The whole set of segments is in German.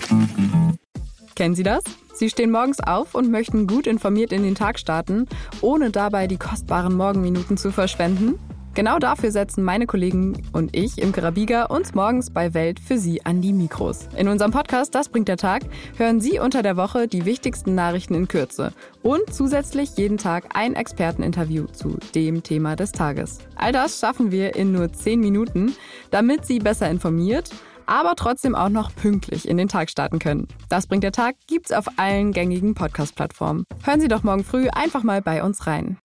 Kennen Sie das? Sie stehen morgens auf und möchten gut informiert in den Tag starten, ohne dabei die kostbaren Morgenminuten zu verschwenden? Genau dafür setzen meine Kollegen und ich, Imke Rabiger, uns morgens bei Welt für Sie an die Mikros. In unserem Podcast Das bringt der Tag hören Sie unter der Woche die wichtigsten Nachrichten in Kürze und zusätzlich jeden Tag ein Experteninterview zu dem Thema des Tages. All das schaffen wir in nur 10 Minuten, damit Sie besser informiert, aber trotzdem auch noch pünktlich in den Tag starten können. Das bringt der Tag gibt's auf allen gängigen Podcast-Plattformen. Hören Sie doch morgen früh einfach mal bei uns rein.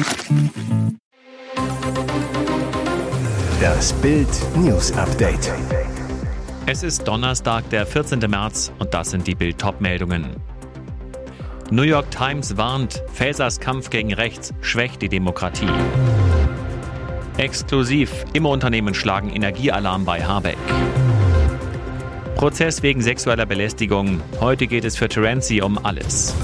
Das Bild News Update. Es ist Donnerstag, der 14. März und das sind die Bild-Top-Meldungen. New York Times warnt, Faesers Kampf gegen rechts schwächt die Demokratie. Exklusiv, Immo-Unternehmen schlagen Energiealarm bei Habeck. Prozess wegen sexueller Belästigung. Heute geht es für Terenzi um alles.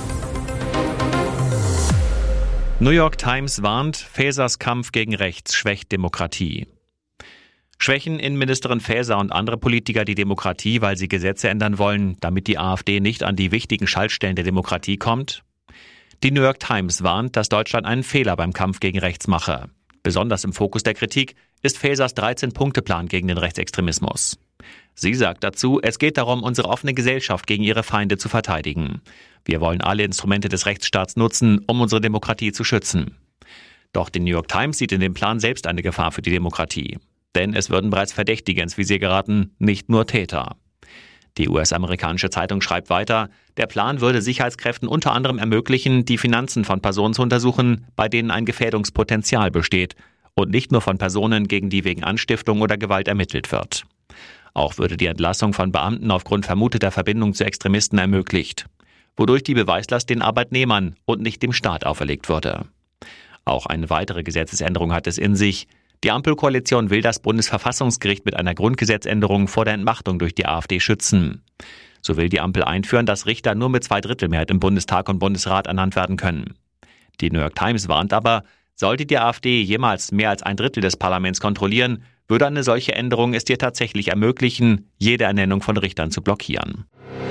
New York Times warnt, Faesers Kampf gegen rechts schwächt Demokratie. Schwächen Innenministerin Faeser und andere Politiker die Demokratie, weil sie Gesetze ändern wollen, damit die AfD nicht an die wichtigen Schaltstellen der Demokratie kommt? Die New York Times warnt, dass Deutschland einen Fehler beim Kampf gegen rechts mache. Besonders im Fokus der Kritik ist Faesers 13-Punkte-Plan gegen den Rechtsextremismus. Sie sagt dazu, es geht darum, unsere offene Gesellschaft gegen ihre Feinde zu verteidigen. Wir wollen alle Instrumente des Rechtsstaats nutzen, um unsere Demokratie zu schützen. Doch die New York Times sieht in dem Plan selbst eine Gefahr für die Demokratie. Denn es würden bereits Verdächtige ins Visier geraten, nicht nur Täter. Die US-amerikanische Zeitung schreibt weiter, der Plan würde Sicherheitskräften unter anderem ermöglichen, die Finanzen von Personen zu untersuchen, bei denen ein Gefährdungspotenzial besteht und nicht nur von Personen, gegen die wegen Anstiftung oder Gewalt ermittelt wird. Auch würde die Entlassung von Beamten aufgrund vermuteter Verbindung zu Extremisten ermöglicht, wodurch die Beweislast den Arbeitnehmern und nicht dem Staat auferlegt würde. Auch eine weitere Gesetzesänderung hat es in sich. Die Ampelkoalition will das Bundesverfassungsgericht mit einer Grundgesetzänderung vor der Entmachtung durch die AfD schützen. So will die Ampel einführen, dass Richter nur mit 2/3 im Bundestag und Bundesrat ernannt werden können. Die New York Times warnt aber, sollte die AfD jemals mehr als 1/3 des Parlaments kontrollieren, würde eine solche Änderung es dir tatsächlich ermöglichen, jede Ernennung von Richtern zu blockieren.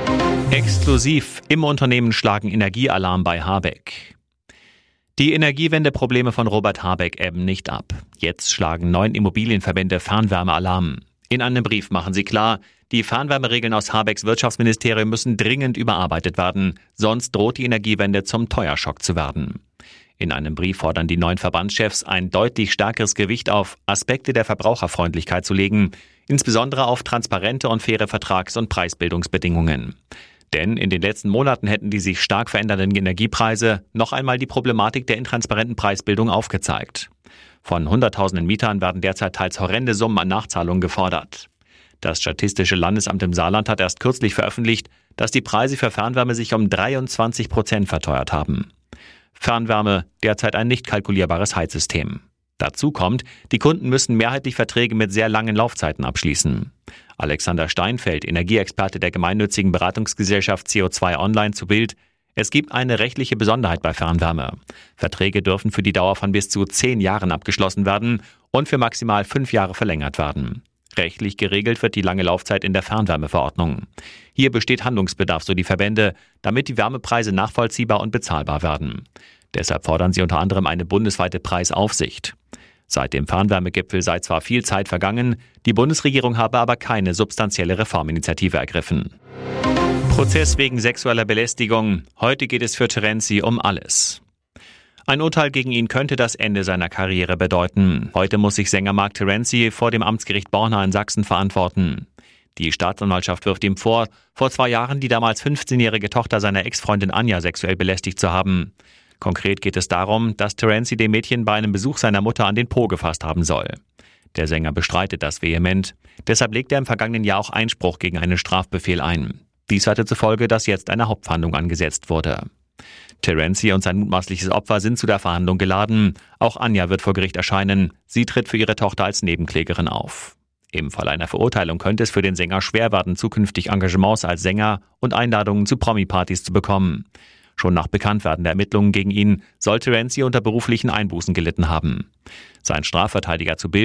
Exklusiv, Immo-Unternehmen schlagen Energiealarm bei Habeck. Die Energiewendeprobleme von Robert Habeck ebben nicht ab. Jetzt schlagen 9 Immobilienverbände Fernwärmealarm. In einem Brief machen sie klar, die Fernwärmeregeln aus Habecks Wirtschaftsministerium müssen dringend überarbeitet werden, sonst droht die Energiewende zum Teuerschock zu werden. In einem Brief fordern die 9 Verbandschefs ein deutlich stärkeres Gewicht auf Aspekte der Verbraucherfreundlichkeit zu legen, insbesondere auf transparente und faire Vertrags- und Preisbildungsbedingungen. Denn in den letzten Monaten hätten die sich stark verändernden Energiepreise noch einmal die Problematik der intransparenten Preisbildung aufgezeigt. Von Hunderttausenden Mietern werden derzeit teils horrende Summen an Nachzahlungen gefordert. Das Statistische Landesamt im Saarland hat erst kürzlich veröffentlicht, dass die Preise für Fernwärme sich um 23% verteuert haben. Fernwärme, derzeit ein nicht kalkulierbares Heizsystem. Dazu kommt, die Kunden müssen mehrheitlich Verträge mit sehr langen Laufzeiten abschließen. Alexander Steinfeld, Energieexperte der gemeinnützigen Beratungsgesellschaft CO2 Online zu Bild: Es gibt eine rechtliche Besonderheit bei Fernwärme. Verträge dürfen für die Dauer von bis zu 10 Jahren abgeschlossen werden und für maximal 5 Jahre verlängert werden. Rechtlich geregelt wird die lange Laufzeit in der Fernwärmeverordnung. Hier besteht Handlungsbedarf, so die Verbände, damit die Wärmepreise nachvollziehbar und bezahlbar werden. Deshalb fordern sie unter anderem eine bundesweite Preisaufsicht. Seit dem Fernwärmegipfel sei zwar viel Zeit vergangen, die Bundesregierung habe aber keine substanzielle Reforminitiative ergriffen. Prozess wegen sexueller Belästigung. Heute geht es für Terenzi um alles. Ein Urteil gegen ihn könnte das Ende seiner Karriere bedeuten. Heute muss sich Sänger Mark Terenzi vor dem Amtsgericht Borna in Sachsen verantworten. Die Staatsanwaltschaft wirft ihm vor 2 Jahren die damals 15-jährige Tochter seiner Ex-Freundin Anja sexuell belästigt zu haben. Konkret geht es darum, dass Terenzi dem Mädchen bei einem Besuch seiner Mutter an den Po gefasst haben soll. Der Sänger bestreitet das vehement. Deshalb legt er im vergangenen Jahr auch Einspruch gegen einen Strafbefehl ein. Dies hatte zur Folge, dass jetzt eine Hauptverhandlung angesetzt wurde. Terenzi und sein mutmaßliches Opfer sind zu der Verhandlung geladen. Auch Anja wird vor Gericht erscheinen. Sie tritt für ihre Tochter als Nebenklägerin auf. Im Fall einer Verurteilung könnte es für den Sänger schwer werden, zukünftig Engagements als Sänger und Einladungen zu Promi-Partys zu bekommen. Schon nach Bekanntwerden der Ermittlungen gegen ihn soll Terenzi unter beruflichen Einbußen gelitten haben. Sein Strafverteidiger zu Bild: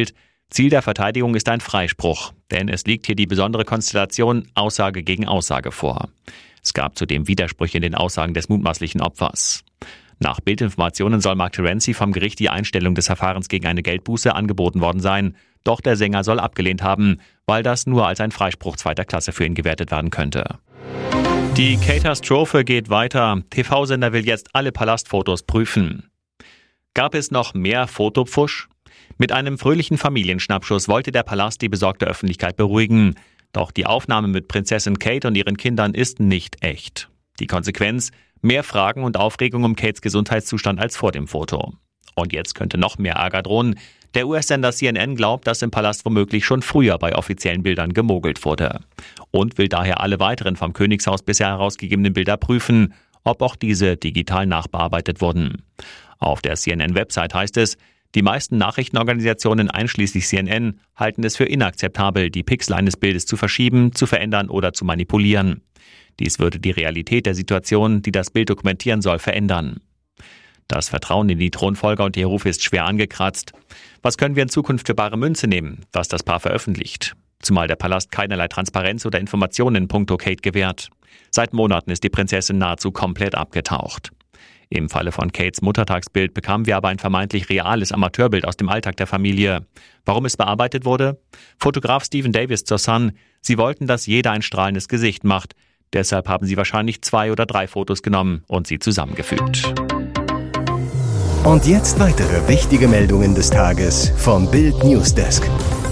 Ziel der Verteidigung ist ein Freispruch, denn es liegt hier die besondere Konstellation Aussage gegen Aussage vor. Es gab zudem Widersprüche in den Aussagen des mutmaßlichen Opfers. Nach Bildinformationen soll Mark Terenzi vom Gericht die Einstellung des Verfahrens gegen eine Geldbuße angeboten worden sein. Doch der Sänger soll abgelehnt haben, weil das nur als ein Freispruch zweiter Klasse für ihn gewertet werden könnte. Die Katastrophe geht weiter. TV-Sender will jetzt alle Palastfotos prüfen. Gab es noch mehr Fotopfusch? Mit einem fröhlichen Familienschnappschuss wollte der Palast die besorgte Öffentlichkeit beruhigen. Doch die Aufnahme mit Prinzessin Kate und ihren Kindern ist nicht echt. Die Konsequenz? Mehr Fragen und Aufregung um Kates Gesundheitszustand als vor dem Foto. Und jetzt könnte noch mehr Ärger drohen. Der US-Sender CNN glaubt, dass im Palast womöglich schon früher bei offiziellen Bildern gemogelt wurde. Und will daher alle weiteren vom Königshaus bisher herausgegebenen Bilder prüfen, ob auch diese digital nachbearbeitet wurden. Auf der CNN-Website heißt es, die meisten Nachrichtenorganisationen einschließlich CNN halten es für inakzeptabel, die Pixel eines Bildes zu verschieben, zu verändern oder zu manipulieren. Dies würde die Realität der Situation, die das Bild dokumentieren soll, verändern. Das Vertrauen in die Thronfolger und ihr Ruf ist schwer angekratzt. Was können wir in Zukunft für bare Münze nehmen, was das Paar veröffentlicht? Zumal der Palast keinerlei Transparenz oder Informationen in puncto Kate gewährt. Seit Monaten ist die Prinzessin nahezu komplett abgetaucht. Im Falle von Kates Muttertagsbild bekamen wir aber ein vermeintlich reales Amateurbild aus dem Alltag der Familie. Warum es bearbeitet wurde? Fotograf Stephen Davis zur Sun. Sie wollten, dass jeder ein strahlendes Gesicht macht. Deshalb haben sie wahrscheinlich 2 oder 3 Fotos genommen und sie zusammengefügt. Und jetzt weitere wichtige Meldungen des Tages vom Bild Newsdesk.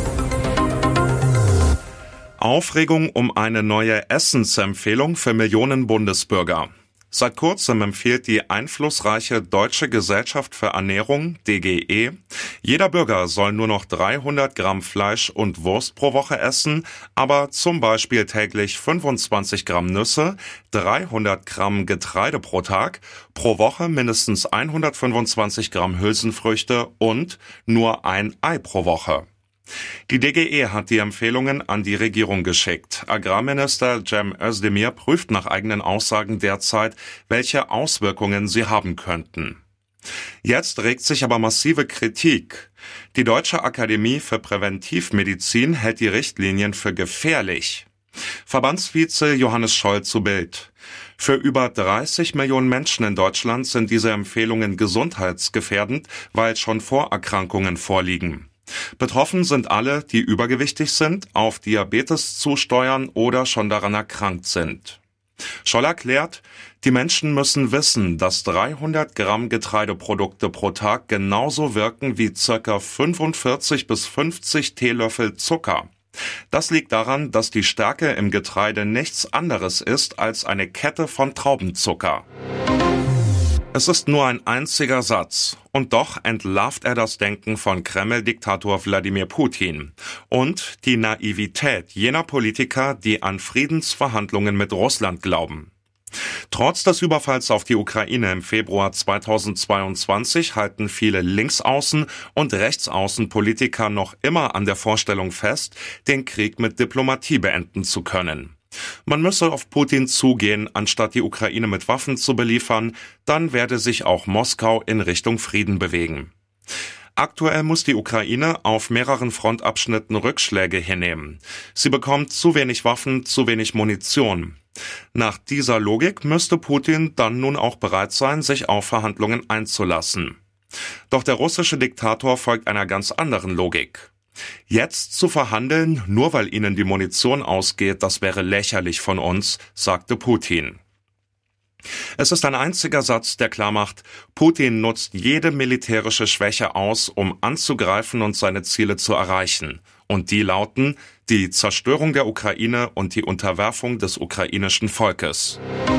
Aufregung um eine neue Essensempfehlung für Millionen Bundesbürger. Seit kurzem empfiehlt die einflussreiche Deutsche Gesellschaft für Ernährung, DGE, jeder Bürger soll nur noch 300 Gramm Fleisch und Wurst pro Woche essen, aber zum Beispiel täglich 25 Gramm Nüsse, 300 Gramm Getreide pro Tag, pro Woche mindestens 125 Gramm Hülsenfrüchte und nur ein Ei pro Woche. Die DGE hat die Empfehlungen an die Regierung geschickt. Agrarminister Cem Özdemir prüft nach eigenen Aussagen derzeit, welche Auswirkungen sie haben könnten. Jetzt regt sich aber massive Kritik. Die Deutsche Akademie für Präventivmedizin hält die Richtlinien für gefährlich. Verbandsvize Johannes Scholl zu Bild. Für über 30 Millionen Menschen in Deutschland sind diese Empfehlungen gesundheitsgefährdend, weil schon Vorerkrankungen vorliegen. Betroffen sind alle, die übergewichtig sind, auf Diabetes zusteuern oder schon daran erkrankt sind. Scholl erklärt, die Menschen müssen wissen, dass 300 Gramm Getreideprodukte pro Tag genauso wirken wie ca. 45 bis 50 Teelöffel Zucker. Das liegt daran, dass die Stärke im Getreide nichts anderes ist als eine Kette von Traubenzucker. Es ist nur ein einziger Satz, und doch entlarvt er das Denken von Kreml-Diktator Wladimir Putin und die Naivität jener Politiker, die an Friedensverhandlungen mit Russland glauben. Trotz des Überfalls auf die Ukraine im Februar 2022 halten viele Linksaußen- und Rechtsaußenpolitiker noch immer an der Vorstellung fest, den Krieg mit Diplomatie beenden zu können. Man müsse auf Putin zugehen, anstatt die Ukraine mit Waffen zu beliefern, dann werde sich auch Moskau in Richtung Frieden bewegen. Aktuell muss die Ukraine auf mehreren Frontabschnitten Rückschläge hinnehmen. Sie bekommt zu wenig Waffen, zu wenig Munition. Nach dieser Logik müsste Putin dann nun auch bereit sein, sich auf Verhandlungen einzulassen. Doch der russische Diktator folgt einer ganz anderen Logik. Jetzt zu verhandeln, nur weil ihnen die Munition ausgeht, das wäre lächerlich von uns, sagte Putin. Es ist ein einziger Satz, der klarmacht, Putin nutzt jede militärische Schwäche aus, um anzugreifen und seine Ziele zu erreichen. Und die lauten, die Zerstörung der Ukraine und die Unterwerfung des ukrainischen Volkes.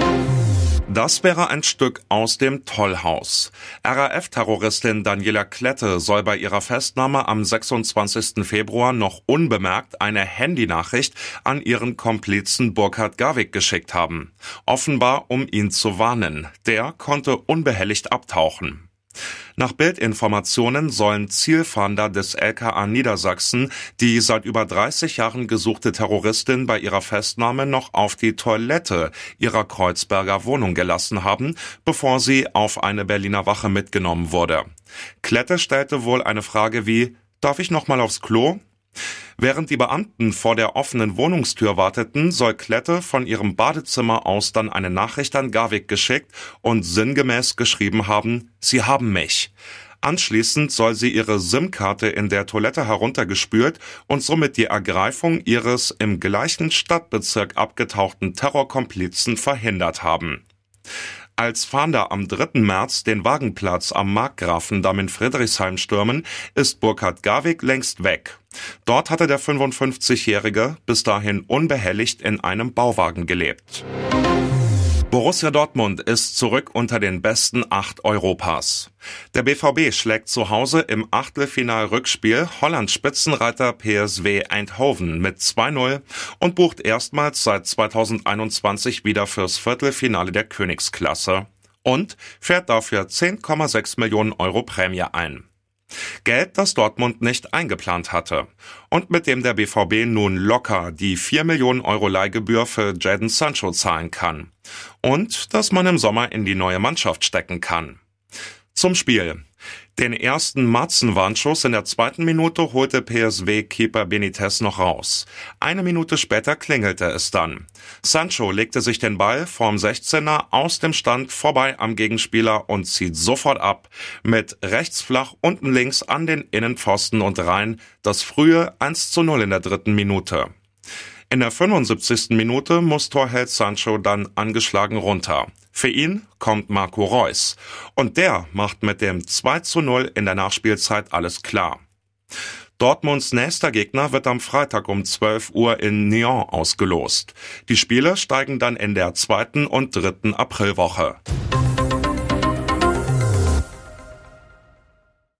Das wäre ein Stück aus dem Tollhaus. RAF-Terroristin Daniela Klette soll bei ihrer Festnahme am 26. Februar noch unbemerkt eine Handynachricht an ihren Komplizen Burkhard Garwig geschickt haben. Offenbar, um ihn zu warnen. Der konnte unbehelligt abtauchen. Nach Bildinformationen sollen Zielfahnder des LKA Niedersachsen die seit über 30 Jahren gesuchte Terroristin bei ihrer Festnahme noch auf die Toilette ihrer Kreuzberger Wohnung gelassen haben, bevor sie auf eine Berliner Wache mitgenommen wurde. Klette stellte wohl eine Frage wie: Darf ich noch mal aufs Klo? Während die Beamten vor der offenen Wohnungstür warteten, soll Klette von ihrem Badezimmer aus dann eine Nachricht an Garwig geschickt und sinngemäß geschrieben haben, Sie haben mich. Anschließend soll sie ihre SIM-Karte in der Toilette heruntergespült und somit die Ergreifung ihres im gleichen Stadtbezirk abgetauchten Terrorkomplizen verhindert haben. Als Fahnder am 3. März den Wagenplatz am Markgrafendamm in Friedrichshain stürmen, ist Burkhard Garwig längst weg. Dort hatte der 55-Jährige bis dahin unbehelligt in einem Bauwagen gelebt. Borussia Dortmund ist zurück unter den besten 8 Europas. Der BVB schlägt zu Hause im Achtelfinal-Rückspiel Hollands Spitzenreiter PSV Eindhoven mit 2:0 und bucht erstmals seit 2021 wieder fürs Viertelfinale der Königsklasse und fährt dafür 10,6 Millionen Euro Prämie ein. Geld, das Dortmund nicht eingeplant hatte und mit dem der BVB nun locker die 4 Millionen Euro Leihgebühr für Jadon Sancho zahlen kann und das man im Sommer in die neue Mannschaft stecken kann. Zum Spiel. Den ersten Matzenwarnschuss in der 2. Minute holte PSV-Keeper Benitez noch raus. 1 Minute später klingelte es dann. Sancho legte sich den Ball vorm 16er aus dem Stand vorbei am Gegenspieler und zieht sofort ab. Mit rechts flach, unten links an den Innenpfosten und rein das frühe 1:0 in der 3. Minute. In der 75. Minute muss Torheld Sancho dann angeschlagen runter. Für ihn kommt Marco Reus und der macht mit dem 2:0 in der Nachspielzeit alles klar. Dortmunds nächster Gegner wird am Freitag um 12 Uhr in Nyon ausgelost. Die Spiele steigen dann in der 2. und 3. Aprilwoche.